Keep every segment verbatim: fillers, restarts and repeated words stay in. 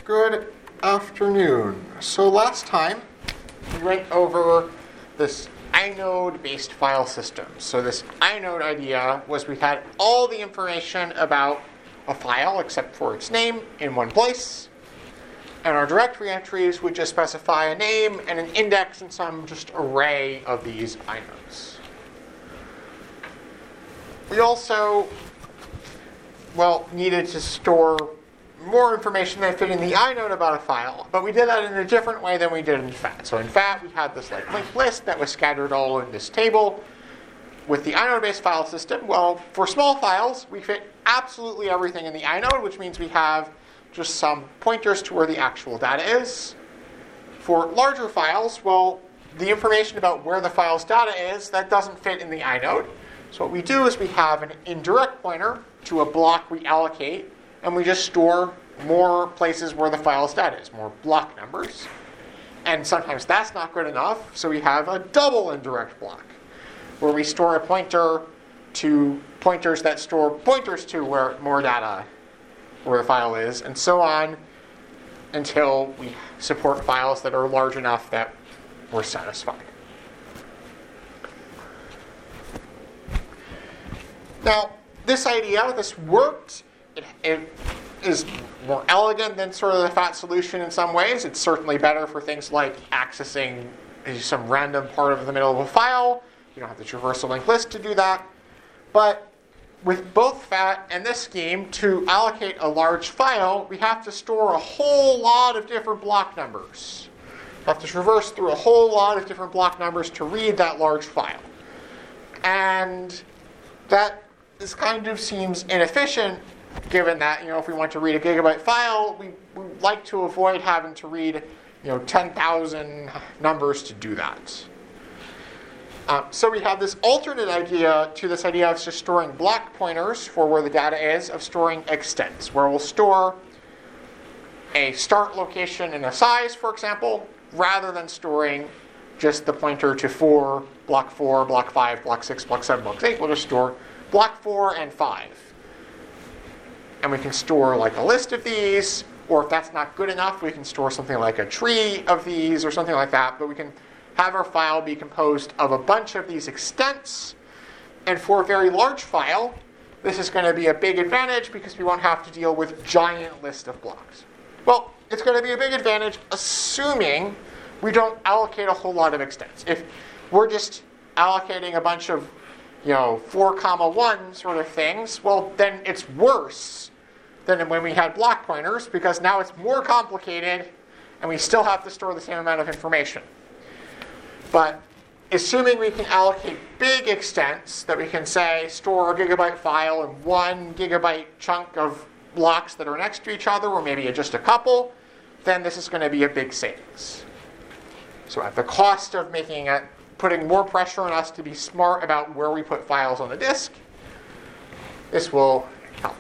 Good afternoon. So last time we went over this inode-based file system. So this inode idea was we had all the information about a file except for its name in one place. And our directory entries would just specify a name and an index and some just array of these inodes. We also, well, needed to store more information that fit in the inode about a file, but we did that in a different way than we did in F A T. So in F A T, we had this like linked list that was scattered all in this table. With the inode-based file system, well, for small files, we fit absolutely everything in the inode, which means we have just some pointers to where the actual data is. For larger files, well, the information about where the file's data is, that doesn't fit in the inode. So what we do is we have an indirect pointer to a block we allocate, and we just store more places where the file's data is, more block numbers. And sometimes that's not good enough, so we have a double indirect block, where we store a pointer to pointers that store pointers to where more data, where the file is, and so on until we support files that are large enough that we're satisfied. Now, this idea, this worked. It, it is more elegant than sort of the F A T solution in some ways. It's certainly better for things like accessing some random part of the middle of a file. You don't have the traversal linked list to do that. But with both F A T and this scheme, to allocate a large file, we have to store a whole lot of different block numbers. We have to traverse through a whole lot of different block numbers to read that large file. And that is kind of seems inefficient, given that, you know, if we want to read a gigabyte file, we, we like to avoid having to read, you know, ten thousand numbers to do that. Um, so we have this alternate idea to this idea of just storing block pointers for where the data is, of storing extents, where we'll store a start location and a size, for example, rather than storing just the pointer to four, block four, block five, block six, block seven, block eight. We'll just store block four and five. And we can store like a list of these, or if that's not good enough, we can store something like a tree of these or something like that. But we can have our file be composed of a bunch of these extents. And for a very large file, this is going to be a big advantage because we won't have to deal with giant list of blocks. Well, it's going to be a big advantage assuming we don't allocate a whole lot of extents. If we're just allocating a bunch of, you know, four comma one sort of things, well, then it's worse than when we had block pointers, because now it's more complicated and we still have to store the same amount of information. But assuming we can allocate big extents, that we can say store a gigabyte file in one gigabyte chunk of blocks that are next to each other, or maybe just a couple, then this is going to be a big savings. So at the cost of making it, putting more pressure on us to be smart about where we put files on the disk, this will help.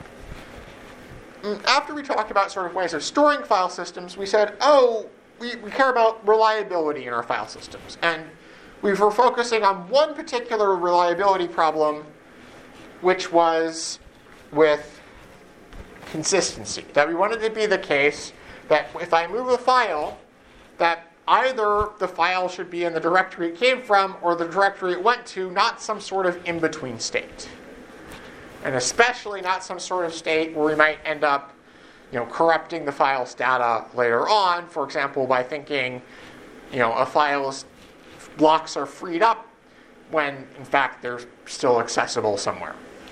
After we talked about sort of ways of storing file systems, we said, oh, we, we care about reliability in our file systems. And we were focusing on one particular reliability problem, which was with consistency. That we wanted to be the case that if I move a file, that either the file should be in the directory it came from or the directory it went to, not some sort of in-between state. And especially not some sort of state where we might end up, you know, corrupting the file's data later on, for example, by thinking, you know, a file's blocks are freed up when, in fact, they're still accessible somewhere.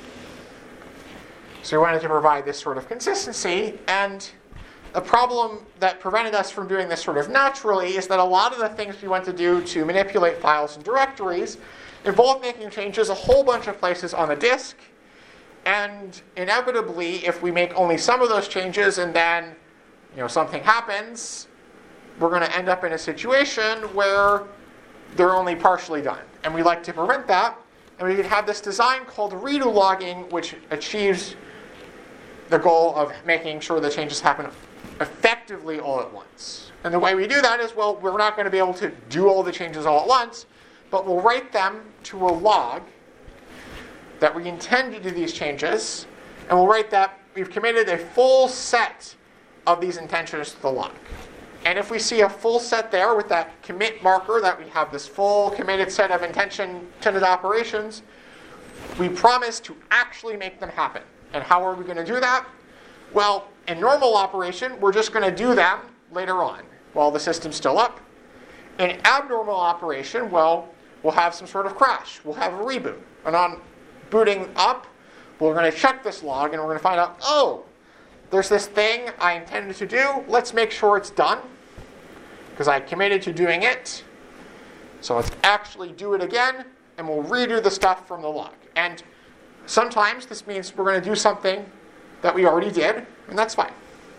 So we wanted to provide this sort of consistency, and the problem that prevented us from doing this sort of naturally is that a lot of the things we want to do to manipulate files and directories involve making changes a whole bunch of places on the disk. And inevitably, if we make only some of those changes and then, you know, something happens, we're going to end up in a situation where they're only partially done. And we like to prevent that. And we can have this design called redo logging, which achieves the goal of making sure the changes happen effectively all at once. And the way we do that is, well, we're not going to be able to do all the changes all at once, but we'll write them to a log that we intend to do these changes, and we'll write that we've committed a full set of these intentions to the log. And if we see a full set there with that commit marker, that we have this full committed set of intention intended operations, we promise to actually make them happen. And how are we going to do that? Well, in normal operation, we're just going to do them later on while the system's still up. In abnormal operation, well, we'll have some sort of crash. We'll have a reboot. And on booting up, we're going to check this log and we're going to find out, oh, there's this thing I intended to do. Let's make sure it's done because I committed to doing it. So let's actually do it again, and we'll redo the stuff from the log. And sometimes this means we're going to do something that we already did, and that's fine.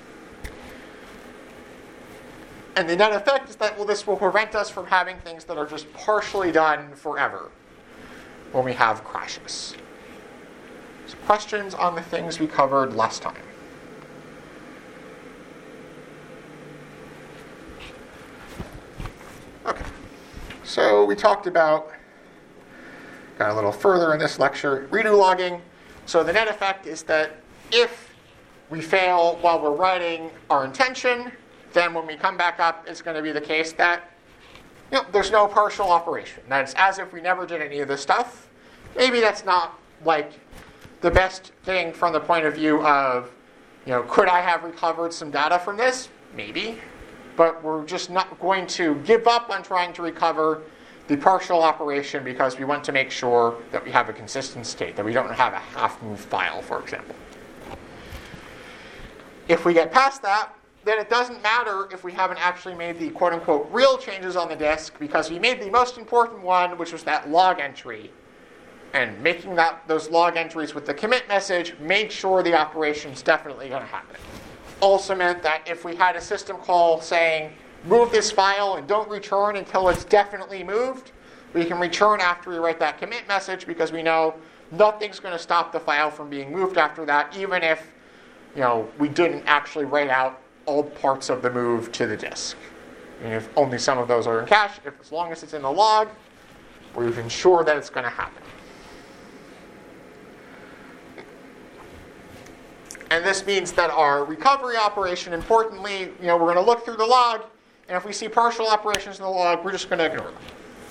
And the net effect is that well, this will prevent us from having things that are just partially done forever when we have crashes. So questions on the things we covered last time? Okay, so we talked about, got a little further in this lecture, redo logging. So the net effect is that if we fail while we're writing our intention, then when we come back up, it's going to be the case that you know, there's no partial operation. That's as if we never did any of this stuff. Maybe that's not like the best thing from the point of view of, you know, could I have recovered some data from this? Maybe. But we're just not going to give up on trying to recover the partial operation because we want to make sure that we have a consistent state, that we don't have a half-moved file, for example. If we get past that, then it doesn't matter if we haven't actually made the quote-unquote real changes on the disk because we made the most important one, which was that log entry. And making that those log entries with the commit message made sure the operation's definitely going to happen. Also meant that if we had a system call saying, move this file and don't return until it's definitely moved, we can return after we write that commit message because we know nothing's going to stop the file from being moved after that, even if you know we didn't actually write out all parts of the move to the disk. And if only some of those are in cache, if as long as it's in the log, we've ensured that it's going to happen. And this means that our recovery operation, importantly, you know, we're going to look through the log, and if we see partial operations in the log, we're just going to ignore them.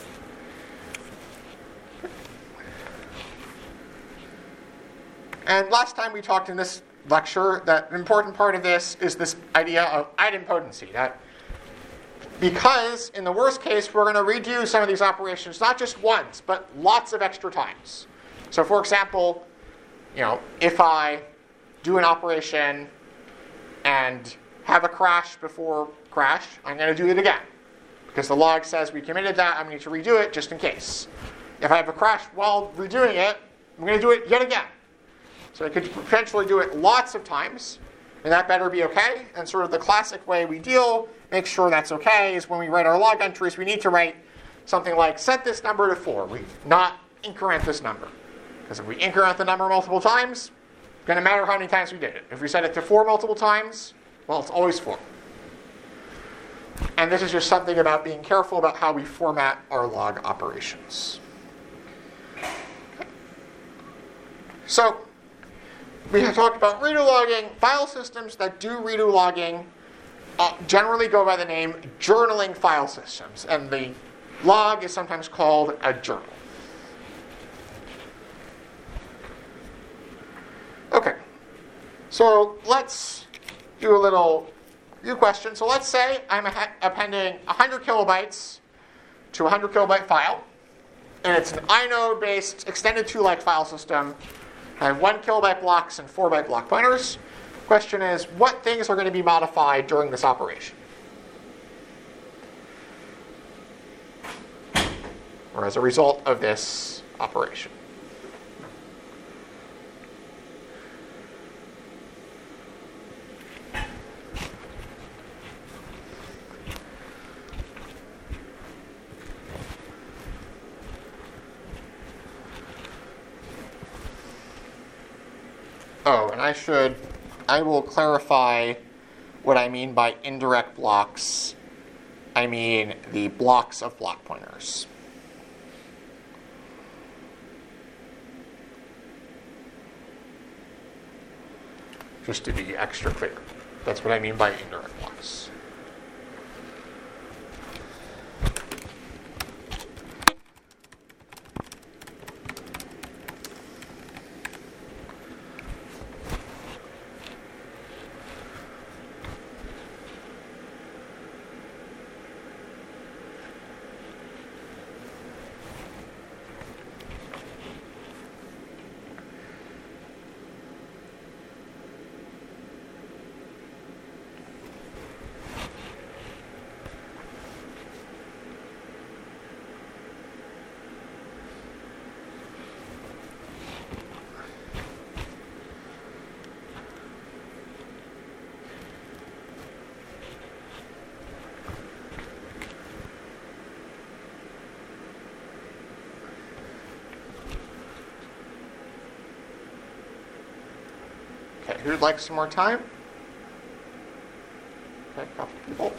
And last time we talked in this lecture that an important part of this is this idea of idempotency. That because in the worst case, we're going to redo some of these operations not just once, but lots of extra times. So for example, you know, if I do an operation and have a crash before crash, I'm going to do it again. Because the log says we committed that, I'm going to redo it just in case. If I have a crash while redoing it, I'm going to do it yet again. So I could potentially do it lots of times, and that better be okay. And sort of the classic way we deal, make sure that's okay, is when we write our log entries, we need to write something like set this number to four. We not increment this number. Because if we increment the number multiple times, it's going to matter how many times we did it. If we set it to four multiple times, well, it's always four. And this is just something about being careful about how we format our log operations. So, we have talked about redo logging. File systems that do redo logging uh, generally go by the name journaling file systems. And the log is sometimes called a journal. Okay, so let's do a little new question. So let's say I'm appending one hundred kilobytes to a one hundred kilobyte file, and it's an inode-based extended two-like file system. I have one kilobyte blocks and four byte block pointers. Question is, what things are going to be modified during this operation? Or as a result of this operation? Oh, and I should, I will clarify what I mean by indirect blocks. I mean the blocks of block pointers. Just to be extra clear. That's what I mean by indirect blocks. Okay, who'd like some more time? Okay, a couple people.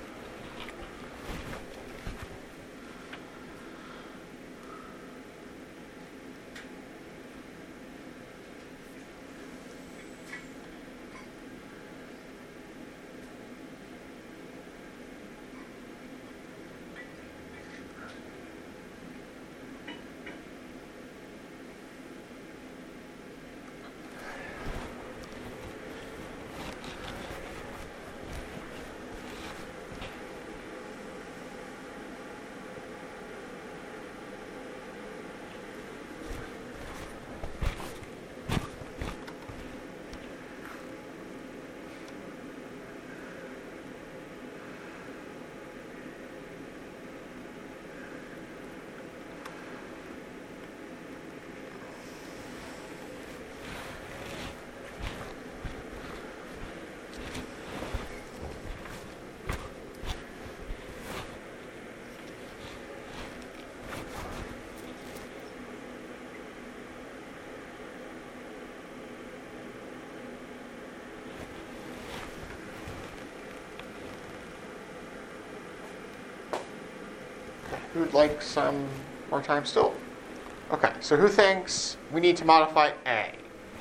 Who'd like some more time still? Okay, so who thinks we need to modify A?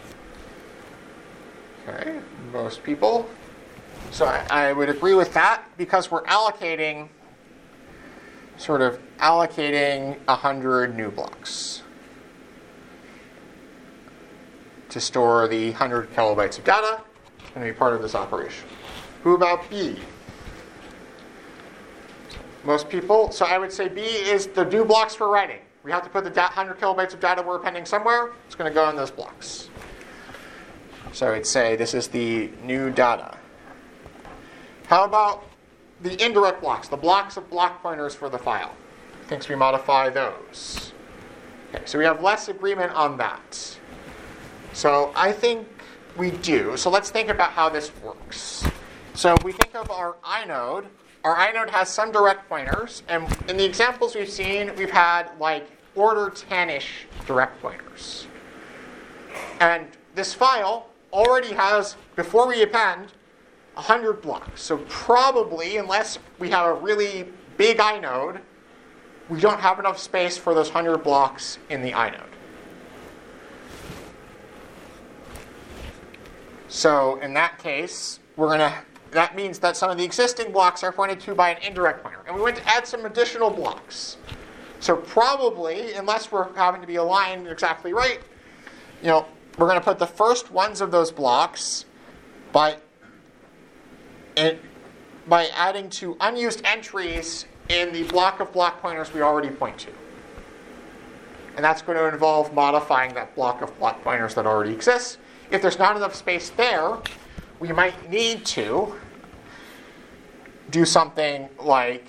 Okay, most people. So I, I would agree with that because we're allocating, sort of allocating one hundred new blocks to store the one hundred kilobytes of data. It's going to be part of this operation. Who about B? Most people. So I would say B is the new blocks for writing. We have to put the one hundred kilobytes of data we're appending somewhere. It's going to go in those blocks. So I'd say this is the new data. How about the indirect blocks, the blocks of block pointers for the file? Thinks we modify those. Okay, so we have less agreement on that. So I think we do. So let's think about how this works. So if we think of our inode, our inode has some direct pointers, and in the examples we've seen, we've had like order ten-ish direct pointers. And this file already has, before we append, one hundred blocks. So probably, unless we have a really big inode, we don't have enough space for those one hundred blocks in the inode. So in that case, we're going to, that means that some of the existing blocks are pointed to by an indirect pointer. And we want to add some additional blocks. So probably, unless we're having to be aligned exactly right, you know, we're going to put the first ones of those blocks by, it, by adding to unused entries in the block of block pointers we already point to. And that's going to involve modifying that block of block pointers that already exists. If there's not enough space there, we might need to do something like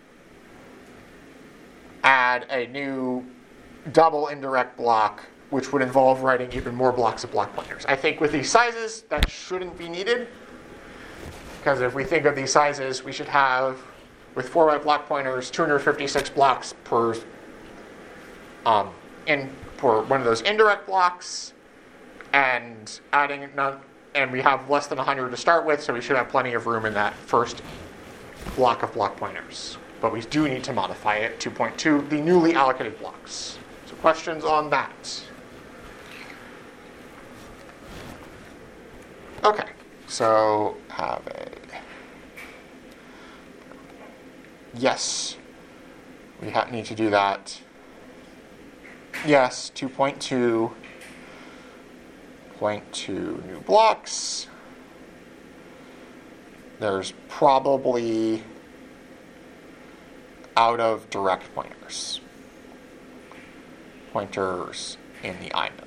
add a new double indirect block, which would involve writing even more blocks of block pointers. I think with these sizes, that shouldn't be needed. Because if we think of these sizes, we should have, with four byte block pointers, two hundred fifty-six blocks per, um, in, for one of those indirect blocks. And adding, and we have less than one hundred to start with, so we should have plenty of room in that first block of block pointers. But we do need to modify it to point to the newly allocated blocks. So questions on that? Okay, So have a yes. We ha- need to do that. Yes, two point two point two new blocks. There's probably out of direct pointers. Pointers in the inode.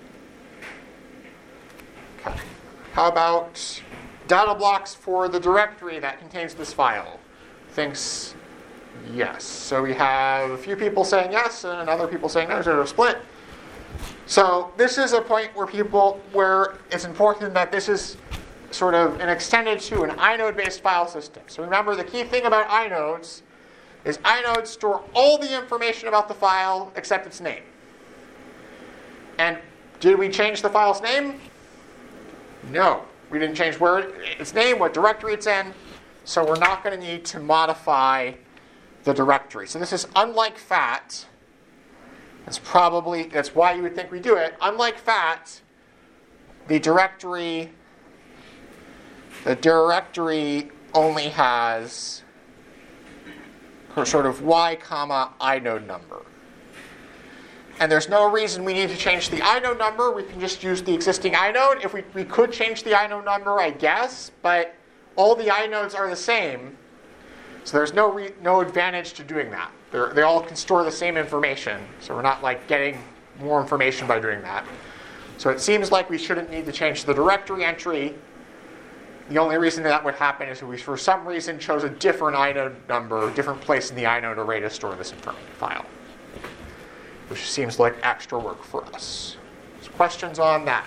Okay. How about data blocks for the directory that contains this file? Thinks yes. So we have a few people saying yes and other people saying no, so split. So this is a point where people, where it's important that this is sort of an extended to an inode-based file system. So remember, the key thing about inodes is inodes store all the information about the file except its name. And did we change the file's name? No. We didn't change where its name, what directory it's in, so we're not going to need to modify the directory. So this is unlike F A T. That's probably, that's why you would think we do it. Unlike F A T, the directory, the directory only has sort of y comma inode number. And there's no reason we need to change the inode number. We can just use the existing inode. If we, we could change the inode number, I guess, but all the inodes are the same. So there's no re, no advantage to doing that. They're, they all can store the same information. So we're not like getting more information by doing that. So it seems like we shouldn't need to change the directory entry. The only reason that would happen is if we, for some reason, chose a different inode number, a different place in the inode array to store this file, which seems like extra work for us. So questions on that?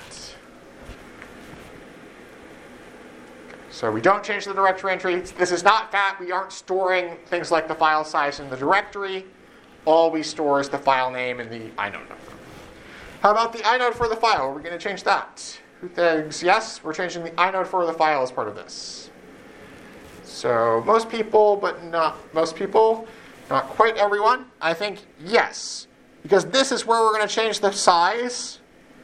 Okay, so we don't change the directory entry. This is not F A T. We aren't storing things like the file size in the directory. All we store is the file name and the inode number. How about the inode for the file? Are we going to change that? Who thinks yes? We're changing the inode for the file as part of this. So most people, but not most people, not quite everyone. I think yes. Because this is where we're going to change the size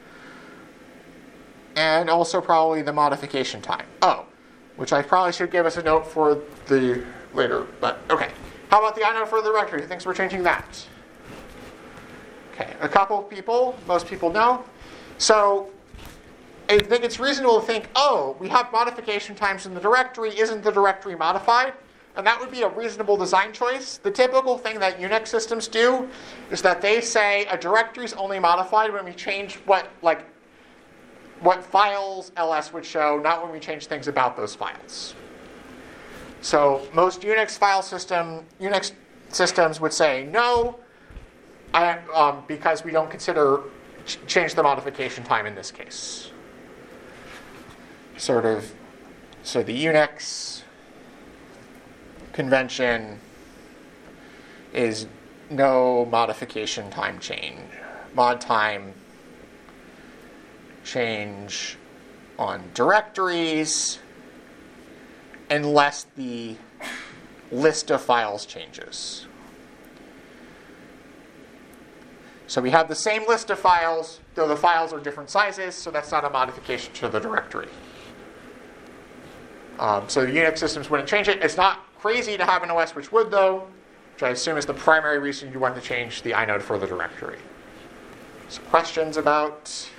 and also probably the modification time. Oh, which I probably should give us a note for the later, but okay. How about the inode for the directory? Who thinks we're changing that? Okay, a couple of people, most people know. So I think it's reasonable to think, oh, we have modification times in the directory. Isn't the directory modified? And that would be a reasonable design choice. The typical thing that Unix systems do is that they say a directory is only modified when we change what, like, what files L S would show, not when we change things about those files. So most Unix file system, Unix systems would say no, I, um, because we don't consider ch- change the modification time in this case. Sort of, so the Unix convention is no modification time change. Mod time change on directories unless the list of files changes. So we have the same list of files, though the files are different sizes, so that's not a modification to the directory. Um, so the Unix systems wouldn't change it. It's not crazy to have an O S which would, though, which I assume is the primary reason you want to change the inode for the directory. So questions about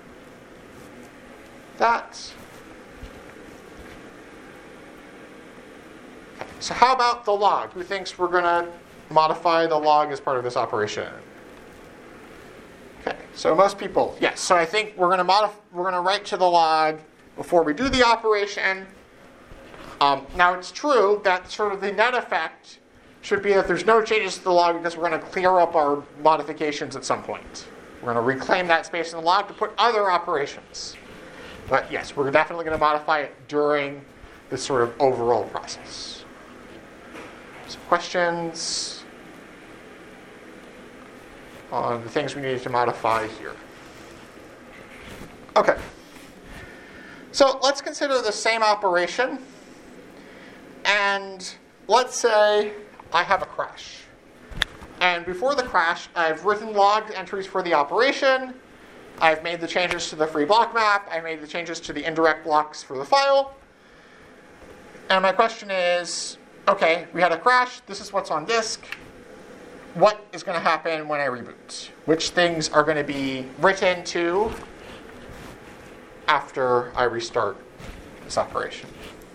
that? Okay, so how about the log? Who thinks we're going to modify the log as part of this operation? Okay, so most people, yes. So I think we're going to modif- we're going to write to the log before we do the operation. Um, now it's true that sort of the net effect should be that there's no changes to the log because we're going to clear up our modifications at some point. We're going to reclaim that space in the log to put other operations. But yes, we're definitely going to modify it during this sort of overall process. So questions on the things we needed to modify here? Okay. So let's consider the same operation. And let's say I have a crash. And before the crash, I've written log entries for the operation, I've made the changes to the free block map. I made the changes to the indirect blocks for the file. And my question is, okay, we had a crash. This is what's on disk. What is going to happen when I reboot? Which things are going to be written to after I restart this operation?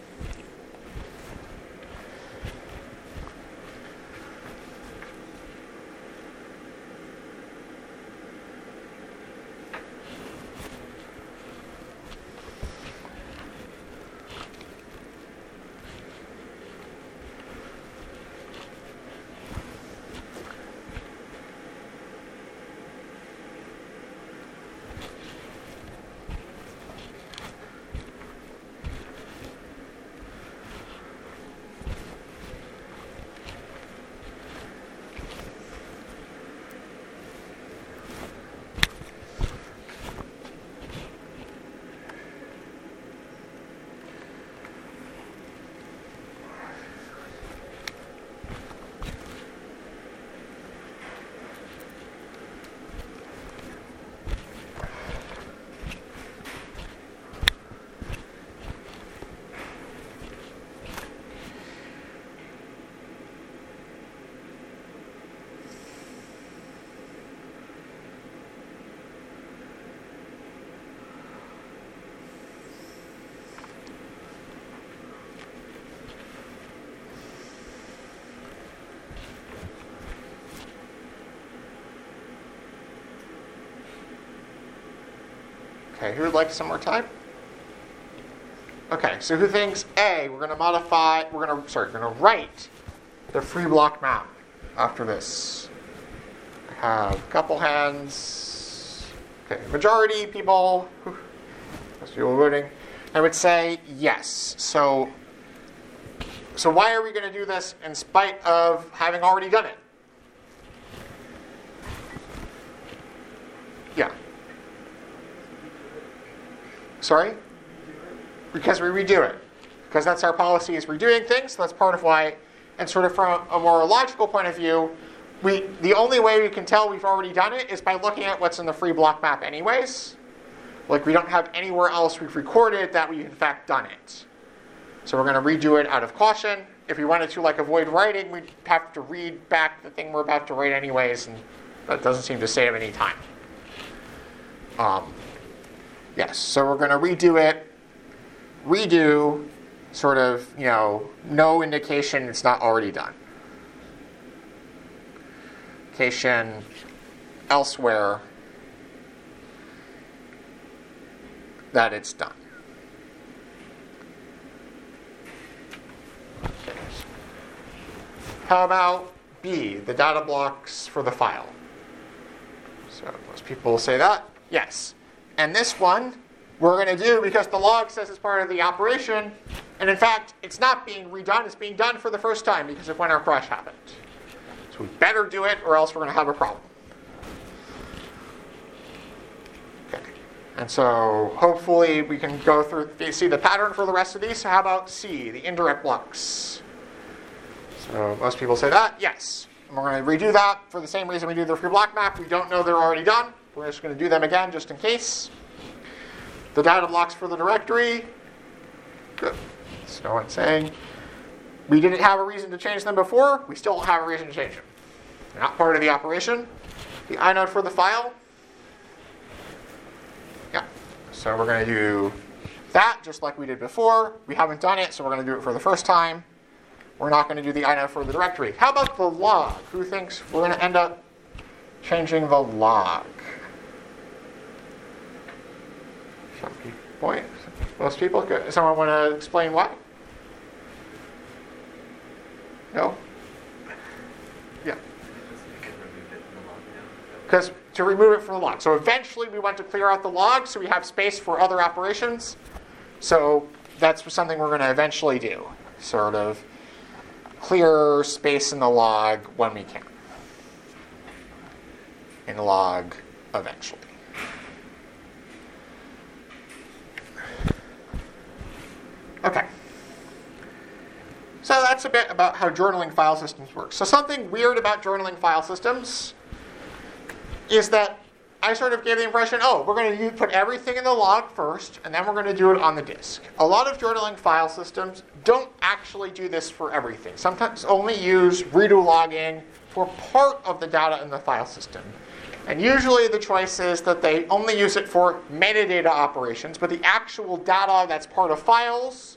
Okay, who would like some more time? Okay, so who thinks A, we're going to modify, we're going to, sorry, we're going to write the free block map after this? I have a couple hands. Okay, majority people, most people voting. I would say yes. So, so why are we going to do this in spite of having already done it? Yeah. Sorry? Because we redo it. Because that's our policy, is redoing things. So that's part of why, and sort of from a more logical point of view, we the only way we can tell we've already done it is by looking at what's in the free block map anyways. Like we don't have anywhere else we've recorded that we've in fact done it. So we're going to redo it out of caution. If we wanted to like avoid writing, we'd have to read back the thing we're about to write anyways, and that doesn't seem to save any time. Um, yes, so we're going to redo it. Redo, sort of, you know, no indication it's not already done. Indication elsewhere that it's done. Okay. How about B, the data blocks for the file? So most people will say that. Yes. And this one we're going to do because the log says it's part of the operation. And in fact, it's not being redone. It's being done for the first time because of when our crash happened. So we better do it or else we're going to have a problem. Okay. And so hopefully we can go through, see the pattern for the rest of these. So how about C, the indirect blocks? So most people say that. Yes. And we're going to redo that for the same reason we do the free block map. We don't know they're already done. We're just going to do them again just in case. The data blocks for the directory. Good. So no one's saying. We didn't have a reason to change them before. We still have a reason to change them. They're not part of the operation. The inode for the file. Yeah. So we're going to do that just like we did before. We haven't done it, so we're going to do it for the first time. We're not going to do the inode for the directory. How about the log? Who thinks we're going to end up changing the log? Some people, most people. Does someone want to explain why? No? Yeah. Because to remove it from the log. So eventually we want to clear out the log so we have space for other operations. So that's something we're going to eventually do. Sort of clear space in the log when we can. In the log eventually. Okay. So that's a bit about how journaling file systems work. So something weird about journaling file systems is that I sort of gave the impression, oh, we're going to put everything in the log first, and then we're going to do it on the disk. A lot of journaling file systems don't actually do this for everything. Sometimes only use redo logging for part of the data in the file system. And usually the choice is that they only use it for metadata operations, but the actual data that's part of files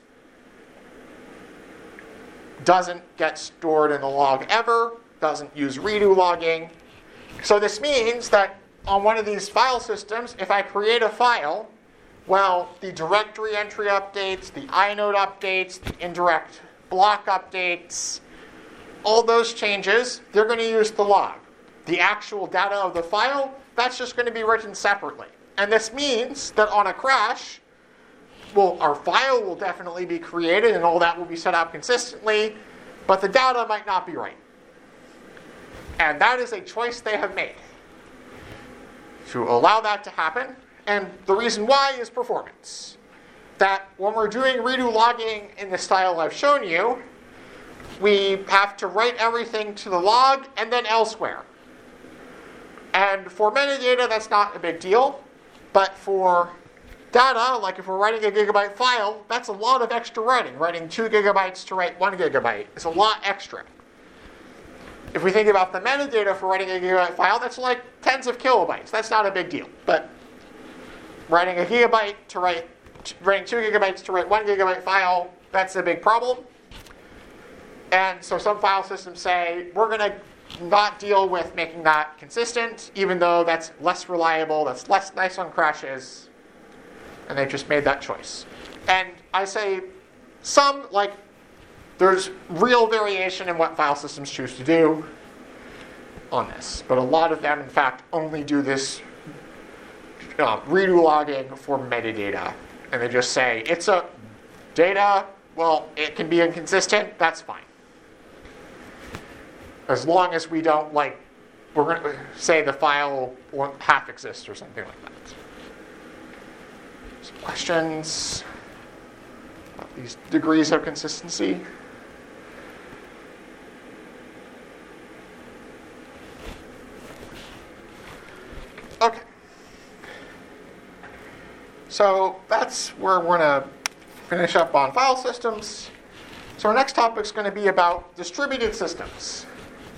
doesn't get stored in the log ever, doesn't use redo logging. So this means that on one of these file systems, if I create a file, well, the directory entry updates, the inode updates, the indirect block updates, all those changes, they're going to use the log. The actual data of the file, that's just going to be written separately. And this means that on a crash, well, our file will definitely be created and all that will be set up consistently, but the data might not be right. And that is a choice they have made to allow that to happen. And the reason why is performance. That when we're doing redo logging in the style I've shown you, we have to write everything to the log and then elsewhere. And for metadata, that's not a big deal. But for data, like if we're writing a gigabyte file, that's a lot of extra writing. Writing two gigabytes to write one gigabyte is a lot extra. If we think about the metadata for writing a gigabyte file, that's like tens of kilobytes. That's not a big deal. But writing a gigabyte to write, writing two gigabytes to write one gigabyte file, that's a big problem. And so some file systems say, we're going to not deal with making that consistent, even though that's less reliable, that's less nice on crashes. And they just made that choice. And I say some, like, there's real variation in what file systems choose to do on this. But a lot of them, in fact, only do this uh, redo logging for metadata. And they just say, it's a data, well, it can be inconsistent, that's fine. As long as we don't, like, we're going to say the file won't half exist or something like that. Some questions about these degrees of consistency? Okay. So that's where we're going to finish up on file systems. So our next topic is going to be about distributed systems.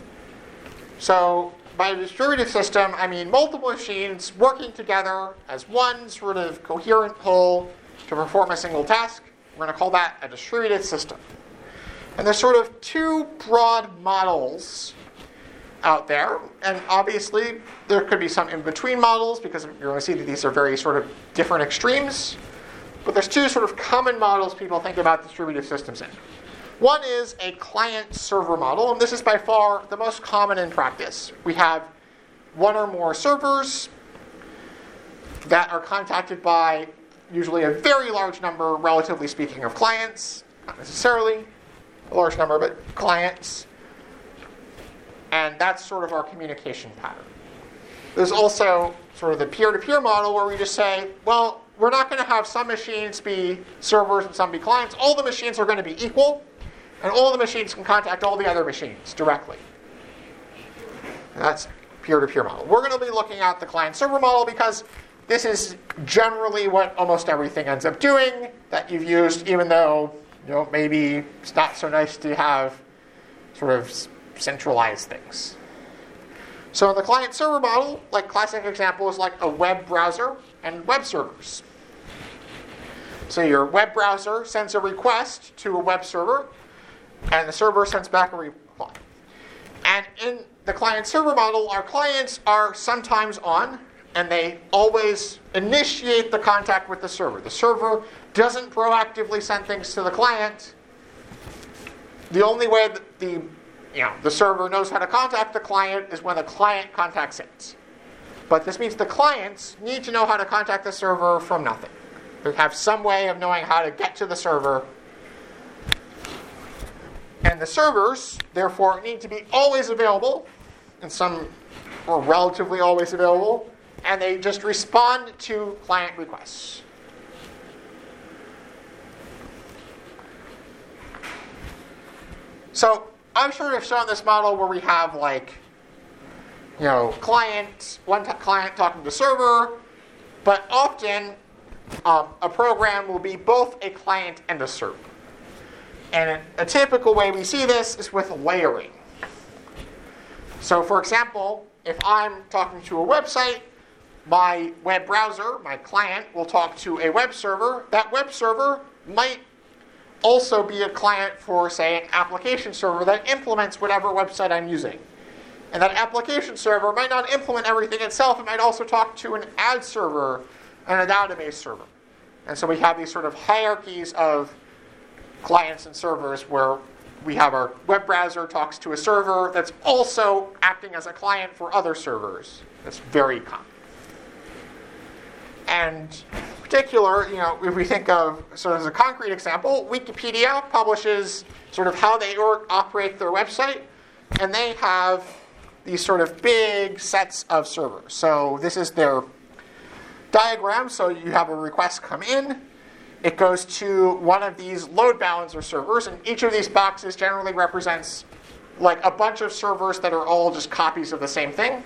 So by a distributed system, I mean multiple machines working together as one sort of coherent whole to perform a single task. We're going to call that a distributed system. And there's sort of two broad models out there. And obviously, there could be some in-between models because you're going to see that these are very sort of different extremes. But there's two sort of common models people think about distributed systems in. One is a client-server model, and this is by far the most common in practice. We have one or more servers that are contacted by usually a very large number, relatively speaking, of clients. Not necessarily a large number, but clients. And that's sort of our communication pattern. There's also sort of the peer-to-peer model where we just say, well, we're not going to have some machines be servers and some be clients. All the machines are going to be equal. And all the machines can contact all the other machines directly. And that's peer-to-peer model. We're going to be looking at the client-server model because this is generally what almost everything ends up doing that you've used, even though, you know, maybe it's not so nice to have sort of centralized things. So in the client-server model, like classic example is like a web browser and web servers. So your web browser sends a request to a web server, and the server sends back a reply. And in the client-server model, our clients are sometimes on, and they always initiate the contact with the server. The server doesn't proactively send things to the client. The only way that the, you know, the server knows how to contact the client is when the client contacts it. But this means the clients need to know how to contact the server from nothing. They have some way of knowing how to get to the server. And the servers, therefore, need to be always available, and some or relatively always available, and they just respond to client requests. So I've sort of shown this model where we have like you know, client, one t- client talking to server, but often um, a program will be both a client and a server. And a, a typical way we see this is with layering. So for example, if I'm talking to a website, my web browser, my client, will talk to a web server. That web server might also be a client for, say, an application server that implements whatever website I'm using. And that application server might not implement everything itself. It might also talk to an ad server and a database server. And so we have these sort of hierarchies of clients and servers where we have our web browser talks to a server that's also acting as a client for other servers. That's very common. And in particular, you know, if we think of, so as a concrete example, Wikipedia publishes sort of how they or, operate their website, and they have these sort of big sets of servers. So this is their diagram. So you have a request come in. It goes to one of these load balancer servers, and each of these boxes generally represents like a bunch of servers that are all just copies of the same thing.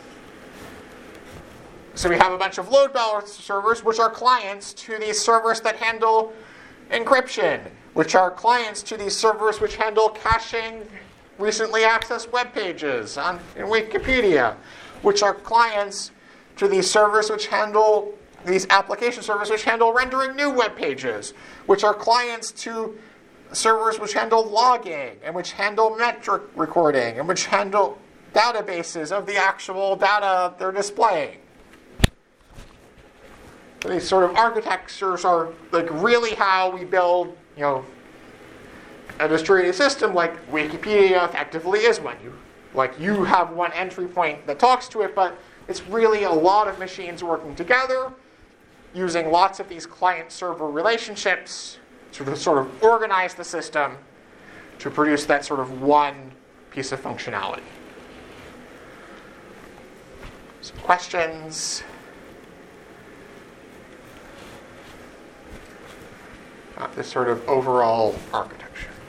So we have a bunch of load balancer servers, which are clients to these servers that handle encryption, which are clients to these servers which handle caching recently accessed web pages on in Wikipedia, which are clients to these servers which handle these application servers which handle rendering new web pages, which are clients to servers which handle logging and which handle metric recording and which handle databases of the actual data they're displaying. So these sort of architectures are like really how we build, you know, a distributed system. Like Wikipedia effectively is one. You, like you have one entry point that talks to it, but it's really a lot of machines working together, using lots of these client-server relationships to sort of organize the system to produce that sort of one piece of functionality. Some questions? Uh, this sort of overall architecture.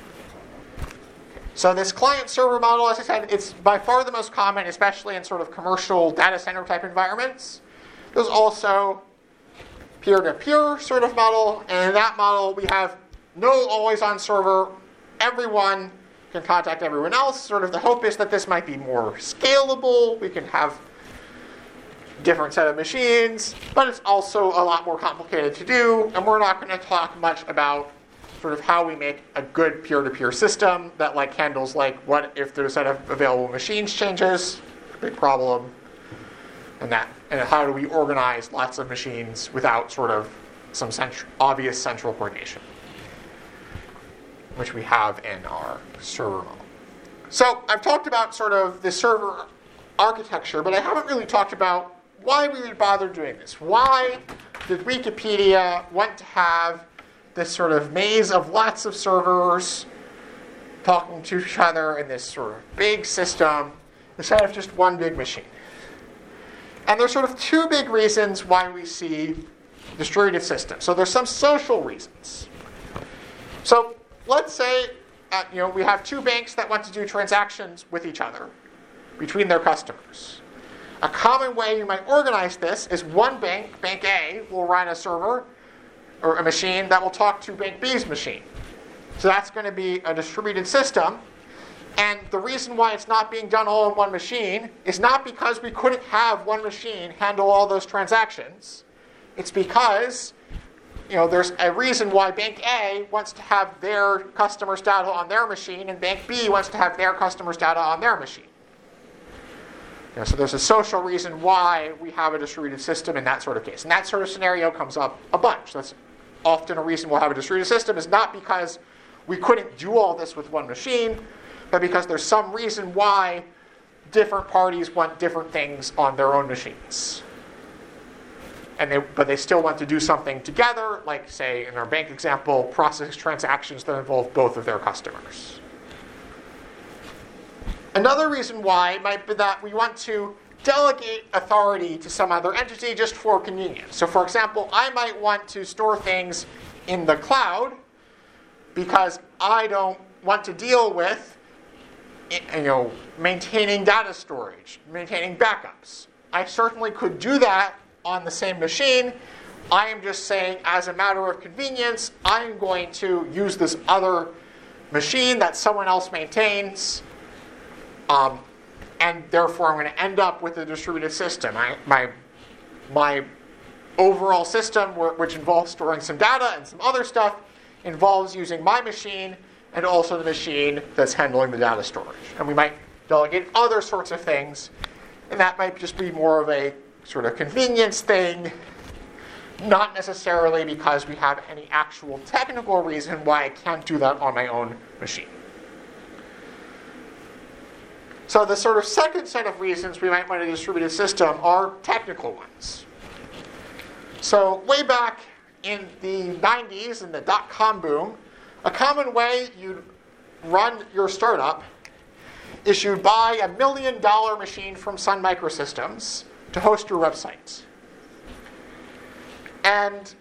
So this client-server model, as I said, it's by far the most common, especially in sort of commercial data center type environments. There's also peer-to-peer sort of model, and in that model we have no always-on server. Everyone can contact everyone else. Sort of the hope is that this might be more scalable. We can have different set of machines, but it's also a lot more complicated to do, and we're not going to talk much about sort of how we make a good peer-to-peer system that like handles like what if the set of available machines changes, big problem, and that, and how do we organize lots of machines without sort of some central, obvious central coordination, which we have in our server model. So I've talked about sort of the server architecture, but I haven't really talked about why we would bother doing this. Why did Wikipedia want to have this sort of maze of lots of servers talking to each other in this sort of big system instead of just one big machine? And there's sort of two big reasons why we see distributed systems. So there's some social reasons. So let's say uh, you know, we have two banks that want to do transactions with each other between their customers. A common way you might organize this is one bank, Bank A, will run a server or a machine that will talk to Bank B's machine. So that's going to be a distributed system. And the reason why it's not being done all in one machine is not because we couldn't have one machine handle all those transactions. It's because, you know, there's a reason why Bank A wants to have their customers' data on their machine and Bank B wants to have their customers' data on their machine. You know, so there's a social reason why we have a distributed system in that sort of case. And that sort of scenario comes up a bunch. That's often a reason we'll have a distributed system is not because we couldn't do all this with one machine, but because there's some reason why different parties want different things on their own machines. And they, but they still want to do something together, like, say, in our bank example, process transactions that involve both of their customers. Another reason why might be that we want to delegate authority to some other entity just for convenience. So for example, I might want to store things in the cloud because I don't want to deal with you know, maintaining data storage, maintaining backups. I certainly could do that on the same machine. I am just saying, as a matter of convenience, I'm going to use this other machine that someone else maintains, um, and therefore I'm going to end up with a distributed system. I, my, my overall system, which involves storing some data and some other stuff, involves using my machine and also the machine that's handling the data storage. And we might delegate other sorts of things, and that might just be more of a sort of convenience thing, not necessarily because we have any actual technical reason why I can't do that on my own machine. So the sort of second set of reasons we might want a distributed system are technical ones. So way back in the nineties, in the dot-com boom, a common way you'd run your startup is you'd buy a million dollar machine from Sun Microsystems to host your website. And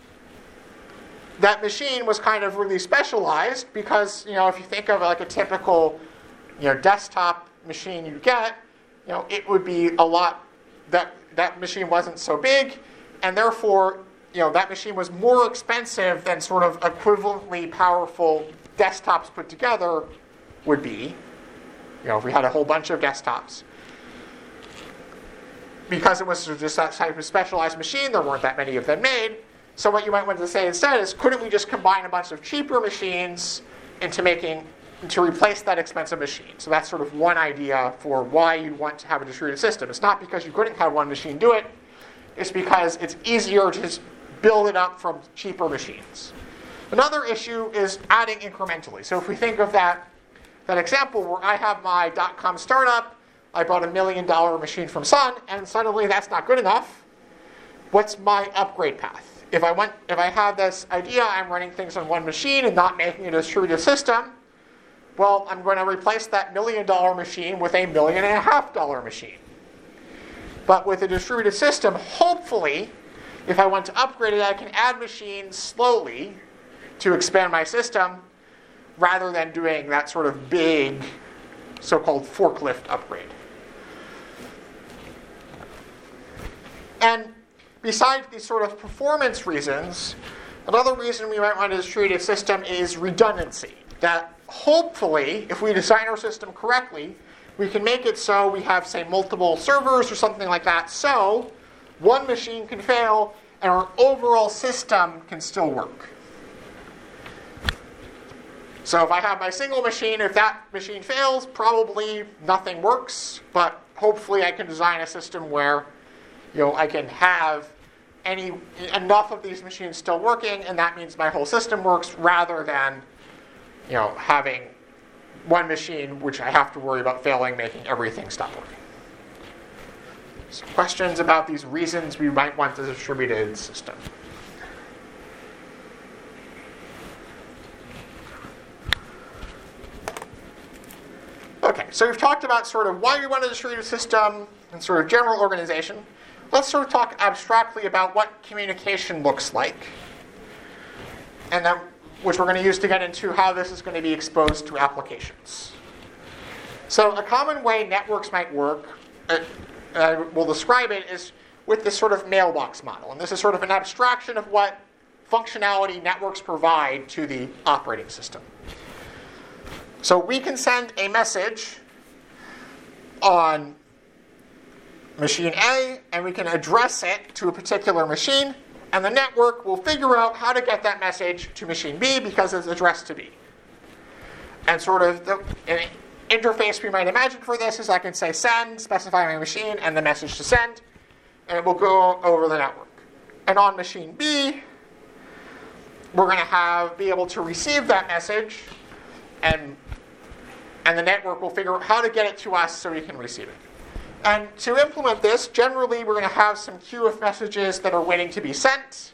that machine was kind of really specialized because, you know, if you think of like a typical, you know, desktop machine you get, you know, it would be a lot, that that machine wasn't so big, and therefore, you know, that machine was more expensive than sort of equivalently powerful desktops put together would be. You know, if we had a whole bunch of desktops. Because it was just that type of specialized machine, there weren't that many of them made. So what you might want to say instead is, couldn't we just combine a bunch of cheaper machines into making, to replace that expensive machine? So that's sort of one idea for why you'd want to have a distributed system. It's not because you couldn't have one machine do it. It's because it's easier to just build it up from cheaper machines. Another issue is adding incrementally. So if we think of that, that example where I have my dot-com startup, I bought a million dollar machine from Sun, and suddenly that's not good enough. What's my upgrade path? If I want, if I have this idea, I'm running things on one machine and not making a distributed system, well, I'm going to replace that million dollar machine with a million and a half dollar machine. But with a distributed system, hopefully, if I want to upgrade it, I can add machines slowly to expand my system, rather than doing that sort of big so-called forklift upgrade. And besides these sort of performance reasons, another reason we might want a distributed system is redundancy. That hopefully, if we design our system correctly, we can make it so we have, say, multiple servers or something like that, so one machine can fail and our overall system can still work. So if I have my single machine, if that machine fails, probably nothing works, but hopefully I can design a system where, you know, I can have any enough of these machines still working, and that means my whole system works, rather than, you know, having one machine which I have to worry about failing, making everything stop working. So questions about these reasons we might want a distributed system? Okay, so we've talked about sort of why we want a distributed system and sort of general organization. Let's sort of talk abstractly about what communication looks like, and then, which we're going to use to get into how this is going to be exposed to applications. So a common way networks might work, uh, I will describe it, is with this sort of mailbox model. And this is sort of an abstraction of what functionality networks provide to the operating system. So we can send a message on machine A, and we can address it to a particular machine, and the network will figure out how to get that message to machine B because it's addressed to B. And sort of the an interface we might imagine for this is I can say send, specify my machine, and the message to send, and it will go over the network. And on machine B, we're going to have be able to receive that message, and and the network will figure out how to get it to us so we can receive it. And to implement this, generally we're going to have some queue of messages that are waiting to be sent,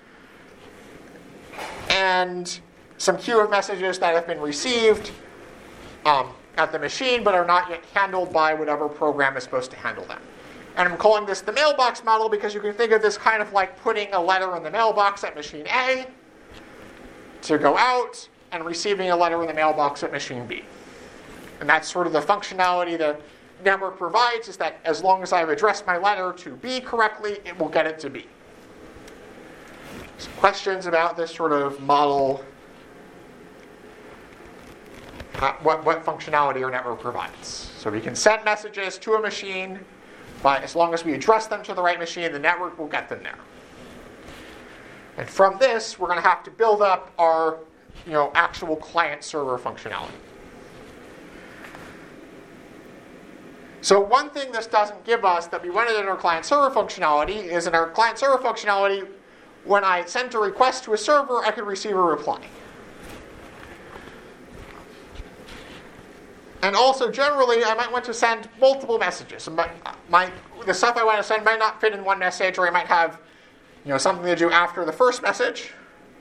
and some queue of messages that have been received um, at the machine but are not yet handled by whatever program is supposed to handle them. And I'm calling this the mailbox model because you can think of this kind of like putting a letter in the mailbox at machine A to go out and receiving a letter in the mailbox at machine B. And that's sort of the functionality the network provides, is that as long as I've addressed my letter to B correctly, it will get it to B. Some questions about this sort of model, uh, what, what functionality our network provides. So we can send messages to a machine, but as long as we address them to the right machine, the network will get them there. And from this, we're going to have to build up our you know, actual client-server functionality. So one thing this doesn't give us that we wanted in our client-server functionality is in our client-server functionality, when I sent a request to a server, I could receive a reply. And also, generally, I might want to send multiple messages. My, my, the stuff I want to send might not fit in one message, or I might have you know, something to do after the first message.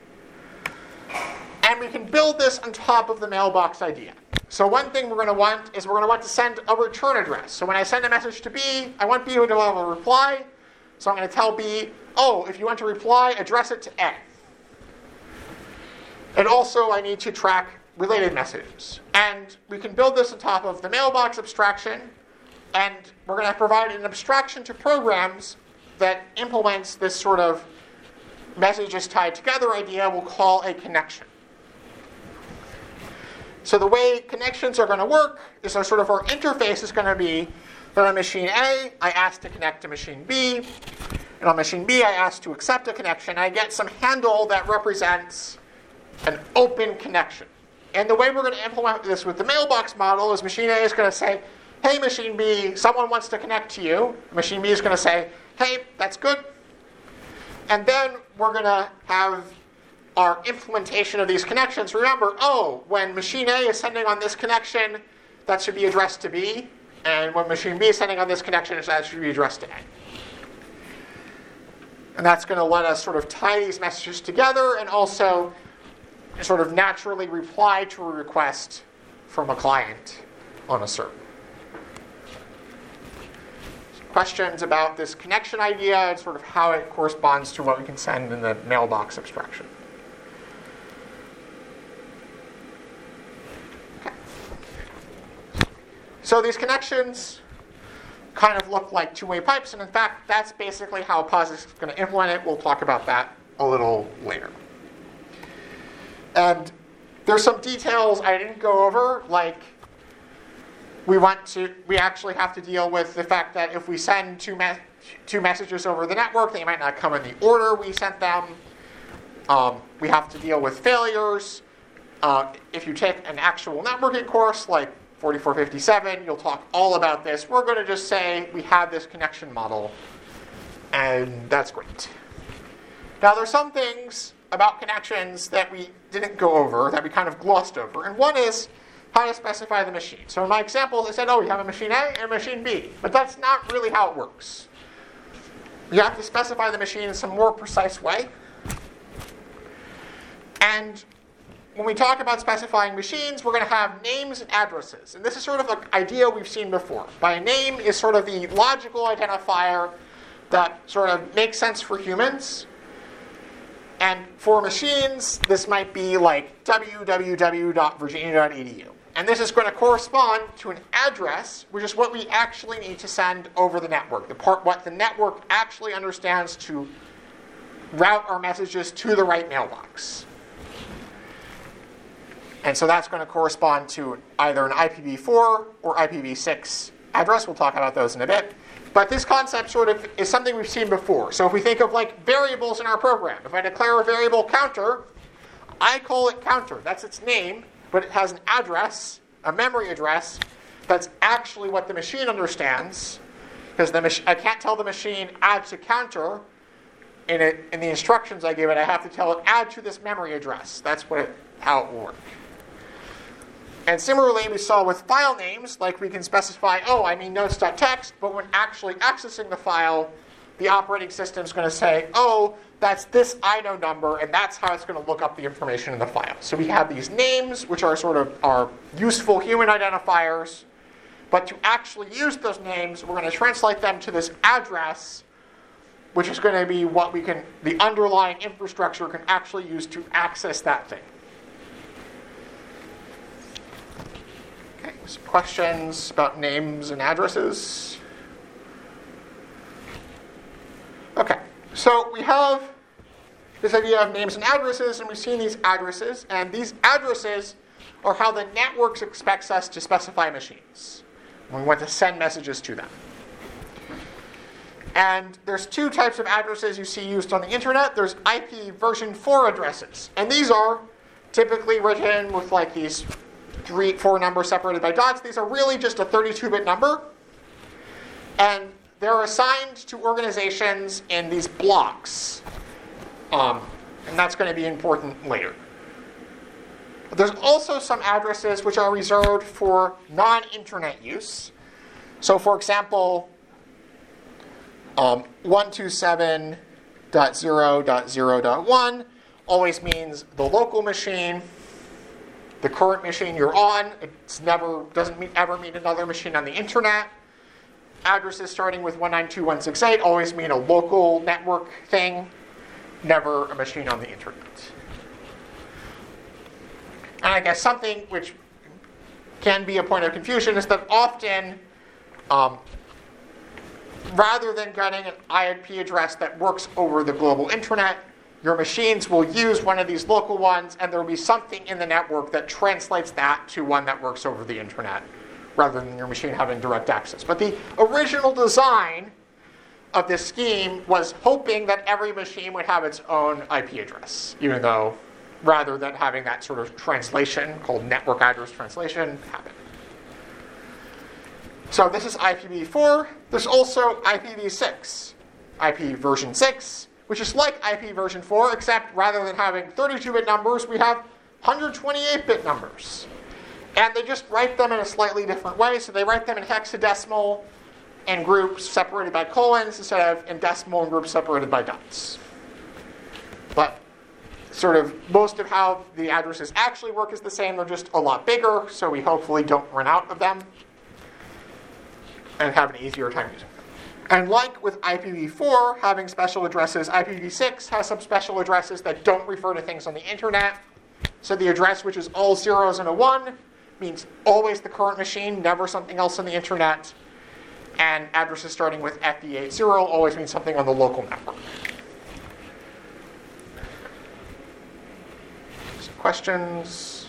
And we can build this on top of the mailbox idea. So one thing we're going to want is we're going to want to send a return address. So when I send a message to B, I want B to have a reply. So I'm going to tell B, oh, if you want to reply, address it to A. And also, I need to track related messages. And we can build this on top of the mailbox abstraction. And we're going to provide an abstraction to programs that implements this sort of messages tied together idea we'll call a connection. So the way connections are going to work is our sort of our interface is going to be that on machine A, I ask to connect to machine B. And on machine B, I ask to accept a connection. I get some handle that represents an open connection. And the way we're going to implement this with the mailbox model is machine A is going to say, hey, machine B, someone wants to connect to you. Machine B is going to say, hey, that's good. And then we're going to have our implementation of these connections. Remember, oh, when machine A is sending on this connection, that should be addressed to B. And when machine B is sending on this connection, that should be addressed to A. And that's going to let us sort of tie these messages together and also sort of naturally reply to a request from a client on a server. Questions about this connection idea and sort of how it corresponds to what we can send in the mailbox abstraction. Okay. So these connections kind of look like two-way pipes, and in fact, that's basically how POSIX is going to implement it. We'll talk about that a little later. And there's some details I didn't go over, like we want to, we actually have to deal with the fact that if we send two, me- two messages over the network, they might not come in the order we sent them. Um, we have to deal with failures. Uh, if you take an actual networking course like forty-four fifty-seven, you'll talk all about this. We're going to just say we have this connection model, and that's great. Now, there's some things about connections that we didn't go over, that we kind of glossed over. And one is how to specify the machine. So in my examples, I said, oh, we have a machine A and a machine B. But that's not really how it works. You have to specify the machine in some more precise way. And when we talk about specifying machines, we're going to have names and addresses. And this is sort of an idea we've seen before. By name is sort of the logical identifier that sort of makes sense for humans. And for machines, this might be like w w w dot virginia dot e d u. And this is going to correspond to an address, which is what we actually need to send over the network, the part what the network actually understands to route our messages to the right mailbox. And so that's going to correspond to either an I P v four or I P v six address. We'll talk about those in a bit. But this concept sort of is something we've seen before. So if we think of like variables in our program, if I declare a variable counter, I call it counter. That's its name, but it has an address, a memory address, that's actually what the machine understands. Because the mach- I can't tell the machine add to counter in, it, in the instructions I give it. I have to tell it add to this memory address. That's what it, how it will work. And similarly, we saw with file names, like we can specify, oh, I mean notes.txt, but when actually accessing the file, the operating system is going to say, oh, that's this I N O number, and that's how it's going to look up the information in the file. So we have these names, which are sort of our useful human identifiers, but to actually use those names, we're going to translate them to this address, which is going to be what we can, the underlying infrastructure can actually use to access that thing. Some questions about names and addresses? Okay, so we have this idea of names and addresses, and we've seen these addresses, and these addresses are how the network expects us to specify machines when we want to send messages to them. And there's two types of addresses you see used on the internet. There's I P version four addresses, and these are typically written with like these three, four numbers separated by dots. These are really just a thirty-two bit number, and they're assigned to organizations in these blocks, um, and that's going to be important later. There's also some addresses which are reserved for non-internet use. So, for example, um, one two seven dot zero dot zero dot one always means the local machine, the current machine you're on. It's never doesn't mean, ever mean another machine on the internet. Addresses starting with one nine two dot one six eight always mean a local network thing, never a machine on the internet. And I guess something which can be a point of confusion is that often, um, rather than getting an I P address that works over the global internet, your machines will use one of these local ones, and there will be something in the network that translates that to one that works over the internet, rather than your machine having direct access. But the original design of this scheme was hoping that every machine would have its own I P address, even though rather than having that sort of translation called network address translation happen. So this is I P v four. There's also I P v six, I P version six, which is like I P version four, except rather than having thirty-two bit numbers, we have one hundred twenty-eight bit numbers. And they just write them in a slightly different way. So they write them in hexadecimal and groups separated by colons instead of in decimal and groups separated by dots. But sort of most of how the addresses actually work is the same. They're just a lot bigger, so we hopefully don't run out of them and have an easier time using them. And like with I P v four having special addresses, I P v six has some special addresses that don't refer to things on the internet. So the address, which is all zeros and a one, means always the current machine, never something else on the internet. And addresses starting with F D eighty always means something on the local network. Some questions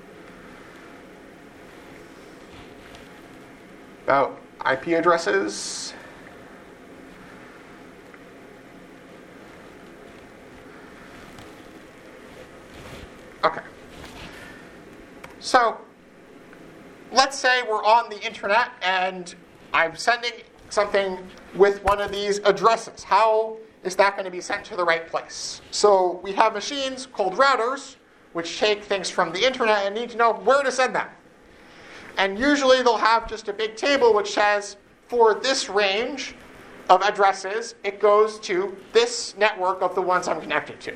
about I P addresses? Okay. So let's say we're on the internet and I'm sending something with one of these addresses. How is that going to be sent to the right place? So we have machines called routers, which take things from the internet and need to know where to send them. And usually they'll have just a big table which says, for this range of addresses, it goes to this network of the ones I'm connected to.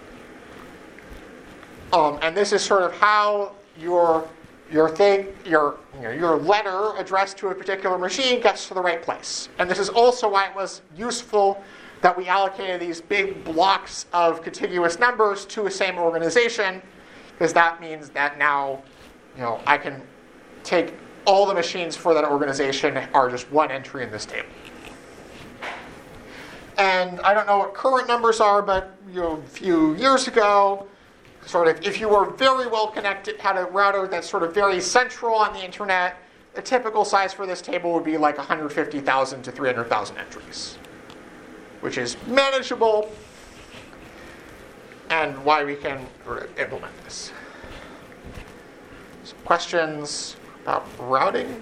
Um, and this is sort of how your your thing, your you know, your letter addressed to a particular machine gets to the right place. And this is also why it was useful that we allocated these big blocks of contiguous numbers to a same organization, because that means that now, you know, I can take all the machines for that organization are just one entry in this table. And I don't know what current numbers are, but you know, a few years ago, sort of, if you were very well connected, had a router that's sort of very central on the internet, the typical size for this table would be like one hundred fifty thousand to three hundred thousand entries, which is manageable, and why we can sort of implement this. Some questions about routing?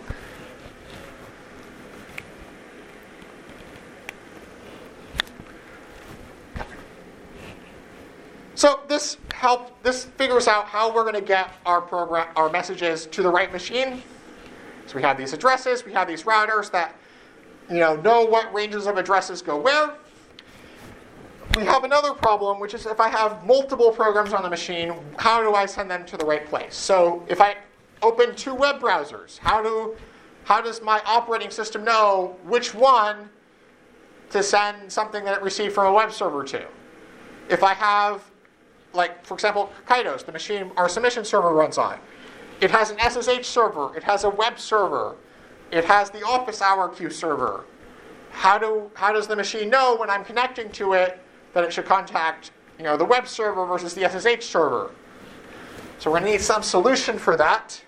So this help this figures out how we're going to get our program our messages to the right machine. So we have these addresses, we have these routers that you know know what ranges of addresses go where. We have another problem, which is if I have multiple programs on the machine, how do I send them to the right place? So if I open two web browsers, how do how does my operating system know which one to send something that it received from a web server to? If I have, like, for example, Kaitos, the machine our submission server runs on. It has an S S H server. It has a web server. It has the office hour queue server. How do how does the machine know when I'm connecting to it that it should contact, you know, the web server versus the S S H server? So we're going to need some solution for that.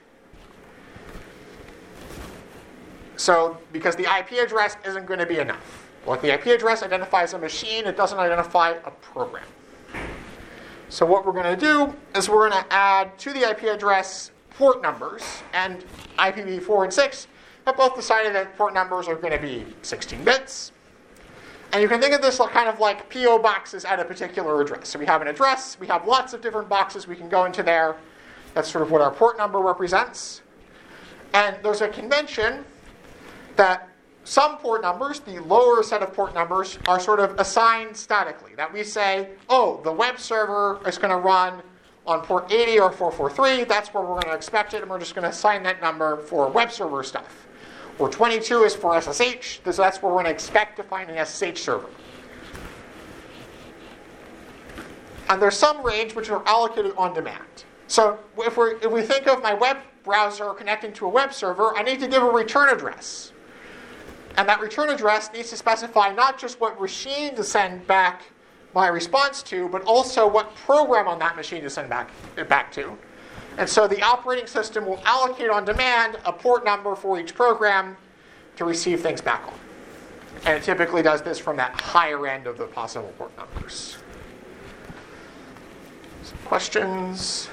So because the I P address isn't going to be enough. Well, the I P address identifies a machine. It doesn't identify a program. So what we're going to do is we're going to add to the I P address port numbers. And I P v four and six have both decided that port numbers are going to be sixteen bits. And you can think of this kind of like P O boxes at a particular address. So we have an address. We have lots of different boxes we can go into there. That's sort of what our port number represents. And there's a convention that some port numbers, the lower set of port numbers, are sort of assigned statically. That we say, oh, the web server is going to run on port eighty or four forty-three. That's where we're going to expect it, and we're just going to assign that number for web server stuff. Or twenty-two is for S S H, so that's where we're going to expect to find an S S H server. And there's some range which are allocated on demand. So if, we're, if we think of my web browser connecting to a web server, I need to give a return address. And that return address needs to specify not just what machine to send back my response to, but also what program on that machine to send back, it back to. And so the operating system will allocate on demand a port number for each program to receive things back on. And it typically does this from that higher end of the possible port numbers. Some questions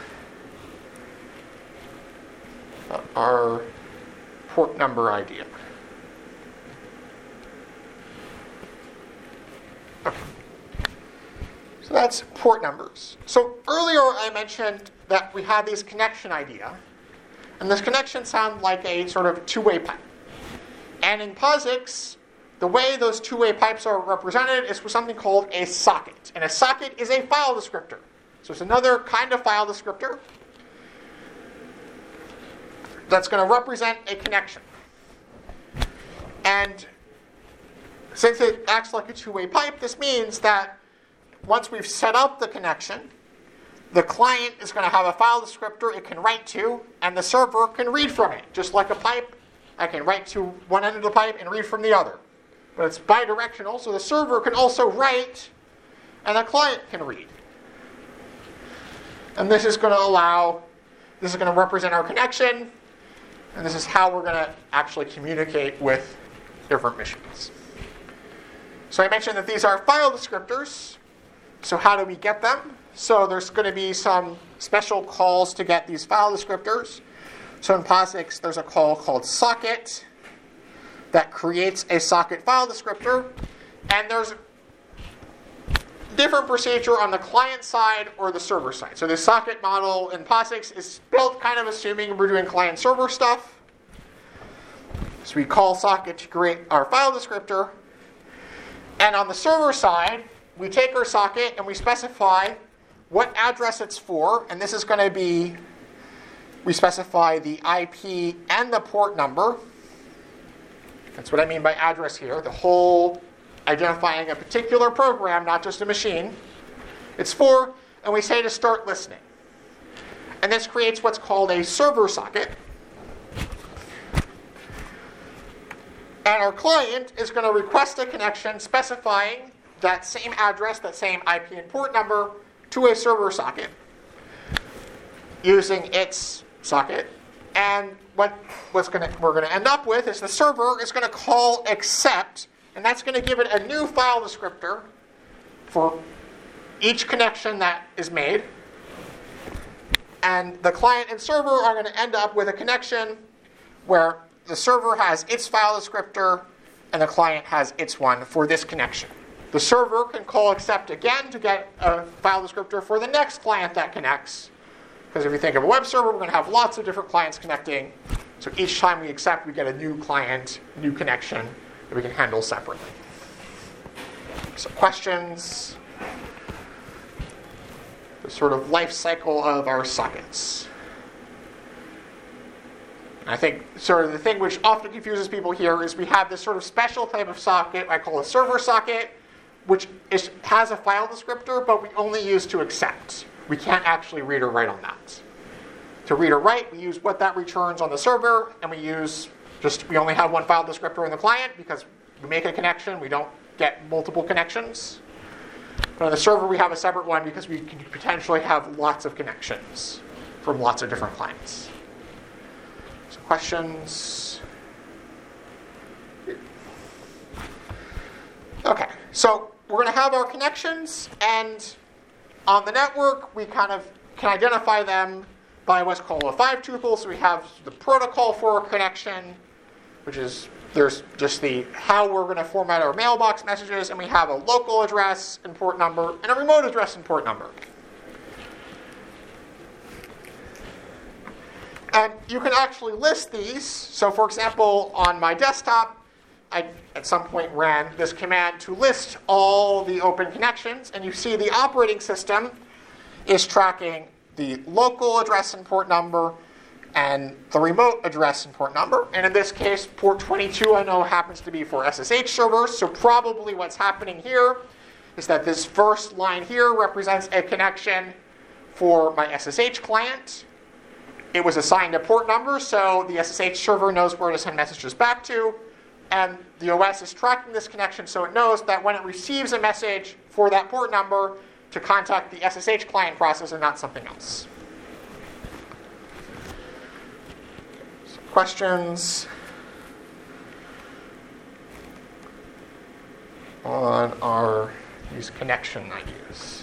about our port number idea. Okay. So that's port numbers. So earlier I mentioned that we had this connection idea. And this connection sounds like a sort of two-way pipe. And in POSIX, the way those two-way pipes are represented is with something called a socket. And a socket is a file descriptor. So it's another kind of file descriptor that's going to represent a connection. And since it acts like a two-way pipe, this means that once we've set up the connection, the client is going to have a file descriptor it can write to, and the server can read from it. Just like a pipe, I can write to one end of the pipe and read from the other. But it's bidirectional, so the server can also write, and the client can read. And this is going to allow, this is going to represent our connection, and this is how we're going to actually communicate with different machines. So I mentioned that these are file descriptors. So how do we get them? So there's going to be some special calls to get these file descriptors. So in POSIX, there's a call called socket that creates a socket file descriptor. And there's different procedure on the client side or the server side. So the socket model in POSIX is built kind of assuming we're doing client-server stuff. So we call socket to create our file descriptor. And on the server side, we take our socket and we specify what address it's for. And this is going to be, we specify the I P and the port number. That's what I mean by address here. The whole identifying a particular program, not just a machine. It's for, and we say to start listening. And this creates what's called a server socket. And our client is going to request a connection specifying that same address, that same I P and port number to a server socket using its socket. And what what's gonna, we're going to end up with is the server is going to call accept, and that's going to give it a new file descriptor for each connection that is made. And the client and server are going to end up with a connection where the server has its file descriptor and the client has its one for this connection. The server can call accept again to get a file descriptor for the next client that connects. Because if you think of a web server, we're going to have lots of different clients connecting. So each time we accept, we get a new client, new connection that we can handle separately. So questions? The sort of life cycle of our sockets. I think sort of the thing which often confuses people here is we have this sort of special type of socket I call a server socket, which is, has a file descriptor, but we only use to accept. We can't actually read or write on that. to read or write, we use what that returns on the server, and we use just, we only have one file descriptor in the client because we make a connection, we don't get multiple connections. But on the server, we have a separate one because we can potentially have lots of connections from lots of different clients. So questions? Okay, so we're going to have our connections, and on the network, we kind of can identify them by what's called a five tuple. So we have the protocol for a connection, which is there's just the how we're going to format our mailbox messages, and we have a local address and port number and a remote address and port number. And you can actually list these. So for example, on my desktop, I at some point ran this command to list all the open connections, and you see the operating system is tracking the local address and port number and the remote address and port number. And in this case, port twenty-two I know happens to be for S S H servers, so probably what's happening here is that this first line here represents a connection for my S S H client. It was assigned a port number, so the S S H server knows where to send messages back to, and the O S is tracking this connection, so it knows that when it receives a message for that port number, to contact the S S H client process and not something else. So questions on our these connection ideas?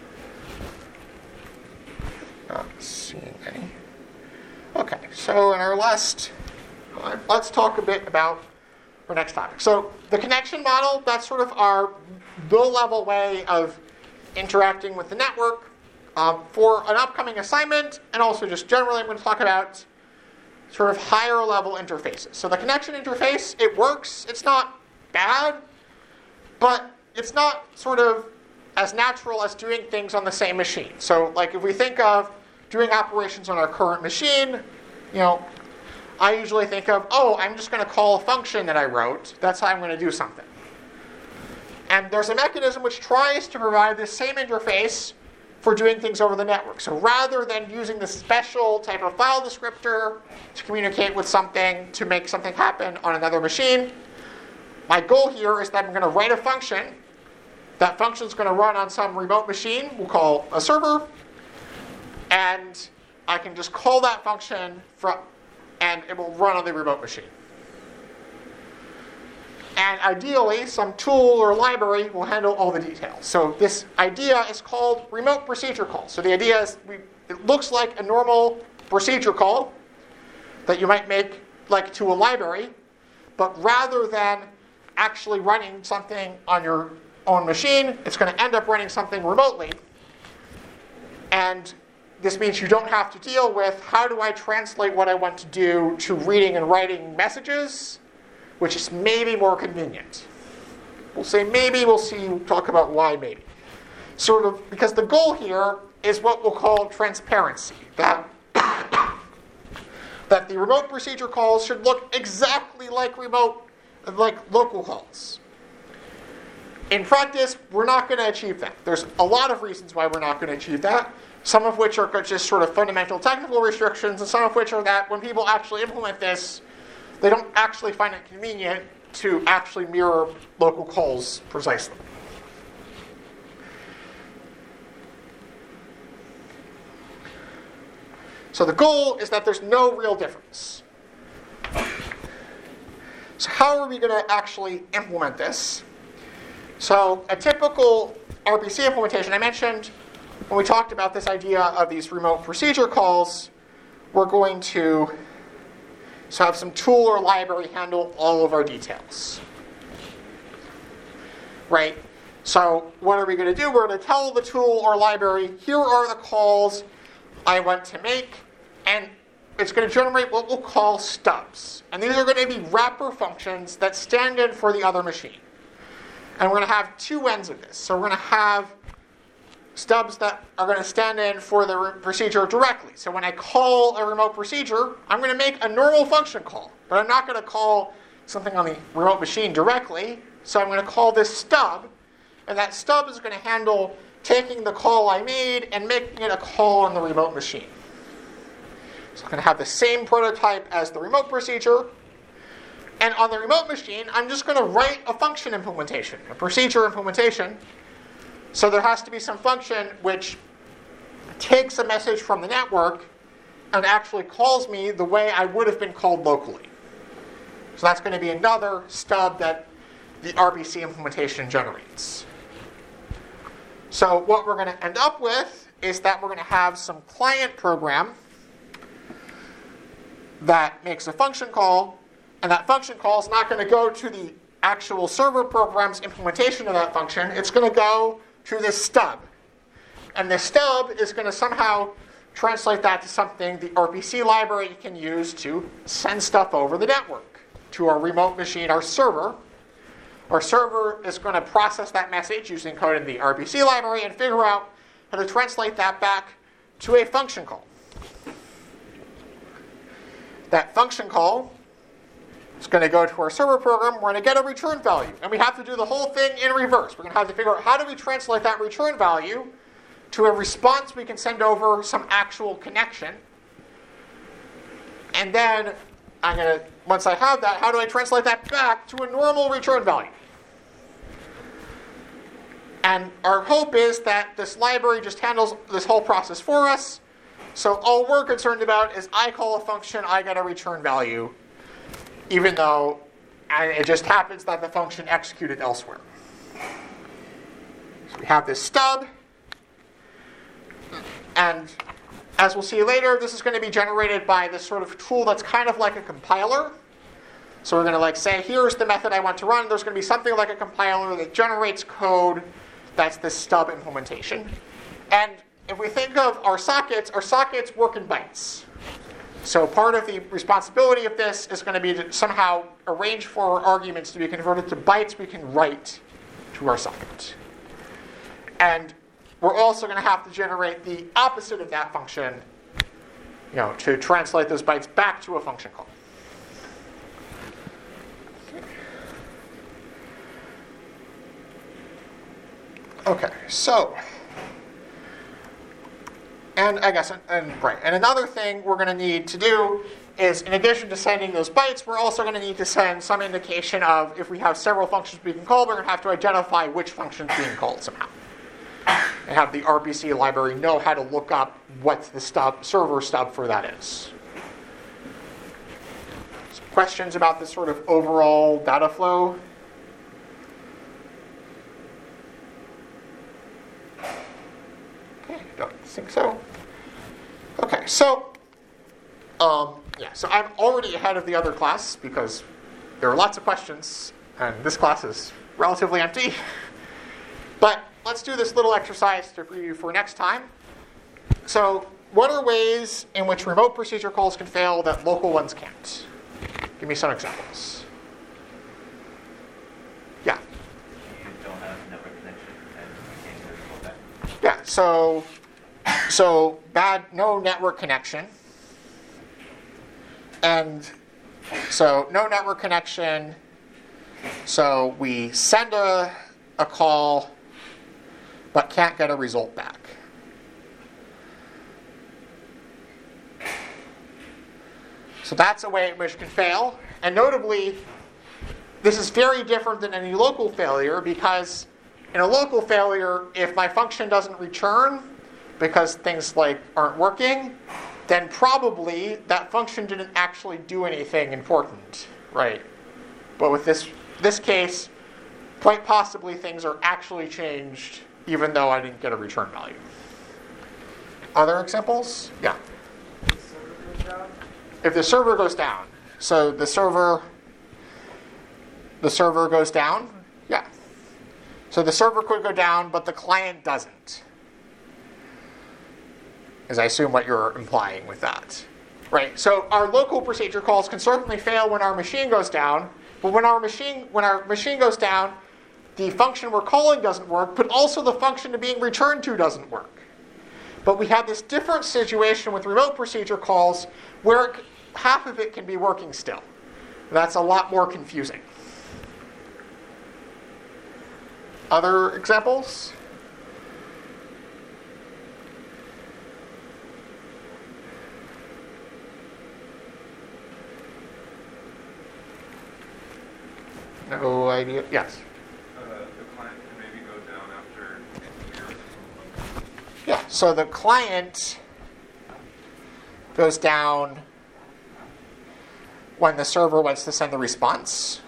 Not seeing any. Okay, so in our last, let's talk a bit about our next topic. So the connection model, that's sort of our low-level way of interacting with the network. Um, for an upcoming assignment, and also just generally I'm going to talk about sort of higher level interfaces. So the connection interface, it works. It's not bad, but it's not sort of as natural as doing things on the same machine. So like if we think of doing operations on our current machine, you know, I usually think of, oh, I'm just going to call a function that I wrote. That's how I'm going to do something. And there's a mechanism which tries to provide this same interface for doing things over the network. So rather than using this special type of file descriptor to communicate with something to make something happen on another machine, my goal here is that I'm going to write a function. That function is going to run on some remote machine we'll call a server. And I can just call that function from, and it will run on the remote machine. And ideally, some tool or library will handle all the details. So this idea is called remote procedure call. So the idea is we, it looks like a normal procedure call that you might make like to a library, but rather than actually running something on your own machine, it's going to end up running something remotely. And this means you don't have to deal with how do I translate what I want to do to reading and writing messages, which is maybe more convenient. We'll say maybe, we'll see, talk about why maybe. Sort of, because the goal here is what we'll call transparency. That, that the remote procedure calls should look exactly like remote, like local calls. In practice, we're not going to achieve that. There's a lot of reasons why we're not going to achieve that. Some of which are just sort of fundamental technical restrictions, and some of which are that when people actually implement this, they don't actually find it convenient to actually mirror local calls precisely. So the goal is that there's no real difference. So how are we going to actually implement this? So a typical R P C implementation, I mentioned when we talked about this idea of these remote procedure calls, we're going to so have some tool or library handle all of our details. Right? So what are we going to do? We're going to tell the tool or library, here are the calls I want to make, and it's going to generate what we'll call stubs. And these are going to be wrapper functions that stand in for the other machine. And we're going to have two ends of this. So we're going to have stubs that are going to stand in for the re- procedure directly. So when I call a remote procedure, I'm going to make a normal function call. But I'm not going to call something on the remote machine directly. So I'm going to call this stub. And that stub is going to handle taking the call I made and making it a call on the remote machine. So I'm going to have the same prototype as the remote procedure. And on the remote machine, I'm just going to write a function implementation, a procedure implementation. So there has to be some function which takes a message from the network and actually calls me the way I would have been called locally. So that's going to be another stub that the R B C implementation generates. So what we're going to end up with is that we're going to have some client program that makes a function call, and that function call is not going to go to the actual server program's implementation of that function. It's going to go to this stub. And the stub is going to somehow translate that to something the R P C library can use to send stuff over the network to our remote machine, our server. Our server is going to process that message using code in the R P C library and figure out how to translate that back to a function call. That function call is going to go to our server program. We're going to get a return value. And we have to do the whole thing in reverse. We're going to have to figure out how do we translate that return value to a response we can send over some actual connection. And then I'm going to, once I have that, how do I translate that back to a normal return value? And our hope is that this library just handles this whole process for us. So all we're concerned about is I call a function, I get a return value, even though it just happens that the function executed elsewhere. So we have this stub. And as we'll see later, this is going to be generated by this sort of tool that's kind of like a compiler. So we're going to like say, here's the method I want to run. There's going to be something like a compiler that generates code that's this stub implementation. And if we think of our sockets, our sockets work in bytes. So part of the responsibility of this is going to be to somehow arrange for our arguments to be converted to bytes we can write to our socket. And we're also going to have to generate the opposite of that function, you know, to translate those bytes back to a function call. Okay, okay so, and I guess, and, and right, and another thing we're going to need to do is, in addition to sending those bytes, we're also going to need to send some indication of, if we have several functions being called, we're going to have to identify which function's being called somehow. And have the R P C library know how to look up what the stub, server stub for that is. Some questions about this sort of overall data flow? Okay, don't think so. Okay, so um, yeah, so I'm already ahead of the other class because there are lots of questions, and this class is relatively empty. But let's do this little exercise to preview for next time. So what are ways in which remote procedure calls can fail that local ones can't? Give me some examples. Yeah. You don't have network connection and you can't get a callback. Yeah, so, so bad, no network connection. And so no network connection. So we send a, a call but can't get a result back. So that's a way in which it can fail. And notably, this is very different than any local failure because in a local failure, if my function doesn't return because things like aren't working, then probably that function didn't actually do anything important, right? But with this this case, quite possibly things are actually changed even though I didn't get a return value. Other examples? Yeah. If the server goes down, so the server, the server goes down, yeah. So the server could go down, but the client doesn't. Is I assume what you're implying with that, right? So our local procedure calls can certainly fail when our machine goes down, but when our machine when our machine goes down, the function we're calling doesn't work, but also the function being returned to doesn't work. But we have this different situation with remote procedure calls where it, half of it can be working still. That's a lot more confusing. Other examples? No idea. Yes. Uh, the client can maybe go down after years. Yeah. So the client goes down when the server wants to send the response.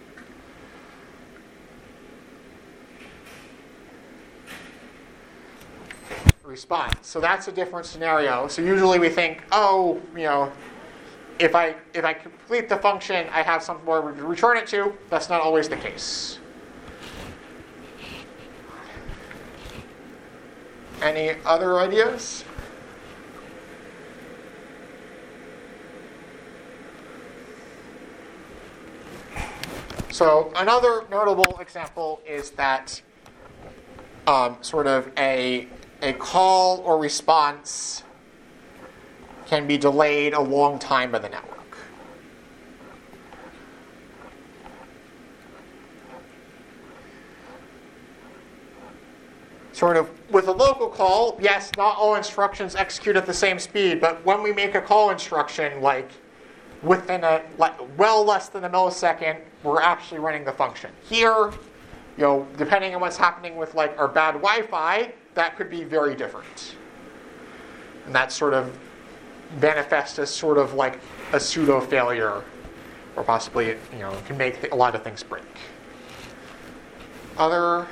Response. So that's a different scenario. So usually we think, oh, you know, if I if I complete the function, I have something more to return it to. That's not always the case. Any other ideas? So another notable example is that um, sort of a, a call or response can be delayed a long time by the network. Sort of with a local call, yes, not all instructions execute at the same speed, but when we make a call instruction, like within a like, well less than a millisecond, we're actually running the function. Here, you know, depending on what's happening with like our bad Wi-Fi, that could be very different. And that sort of manifests as sort of like a pseudo failure, or possibly, you know, can make a lot of things break. Other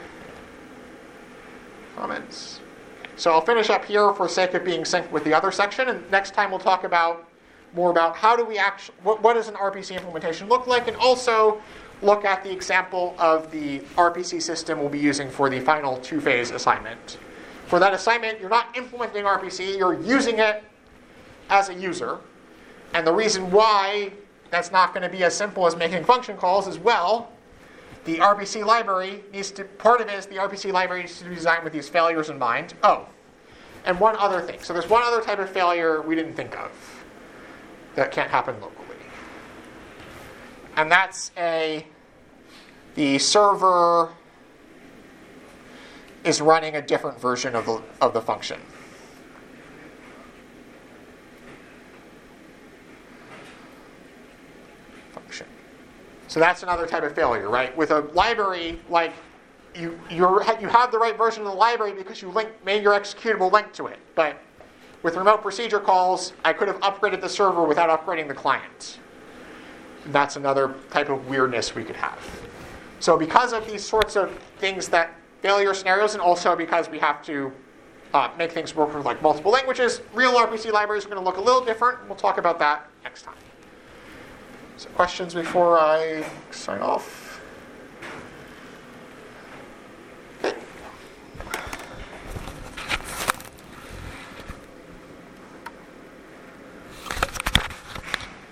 comments? So I'll finish up here for sake of being synced with the other section, and next time we'll talk about more about how do we actually, what, what does an R P C implementation look like, and also look at the example of the R P C system we'll be using for the final two-phase assignment. For that assignment, you're not implementing R P C, you're using it as a user. And the reason why that's not going to be as simple as making function calls is, well, the R P C library needs to, part of it is the R P C library needs to be designed with these failures in mind. Oh, and one other thing. So there's one other type of failure we didn't think of that can't happen locally. And that's a, the server is running a different version of the, of the function. Function. So that's another type of failure, right? With a library, like you you're, you have the right version of the library because you link, made your executable link to it. But with remote procedure calls, I could have upgraded the server without upgrading the client. And that's another type of weirdness we could have. So because of these sorts of things that failure scenarios, and also because we have to uh, make things work with like multiple languages, real R P C libraries are going to look a little different. We'll talk about that next time. So questions before I sign off?